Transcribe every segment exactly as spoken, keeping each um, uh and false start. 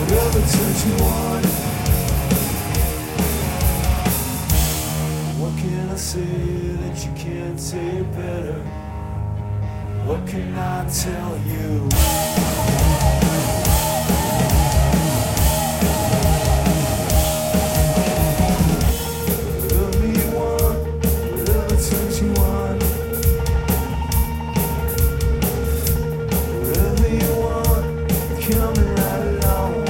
Whatever turns you on. What can I say that you can't say better? What can I tell you? Whatever you want, whatever turns you on. Whatever you want, coming right along.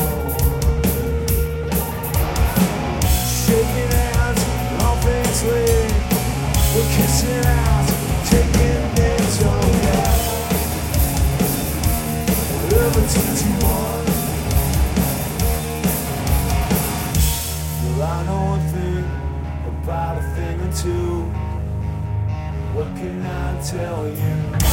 Shaking hands, all things way. We're kissing out, taking names, oh yeah. Whatever turns you on. Well, I know a thing about a thing or two. What can I tell you?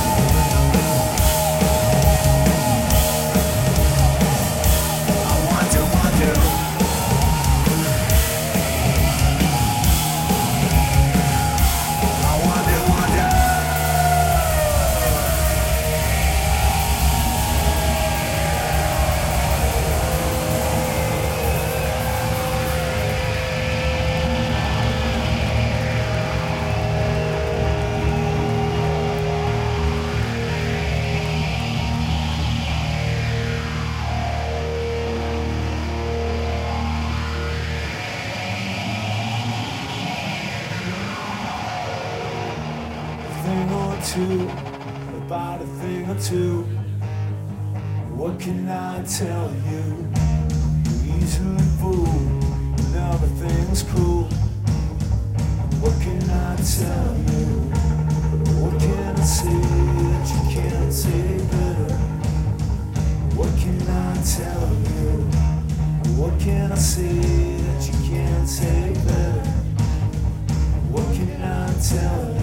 Thing or two, about a thing or two. What can I tell you? You easily fool, and everything's cool. What can I tell you? What can I say that you can't say better? What can I tell you? What can I say that you can't say better? What can I tell you?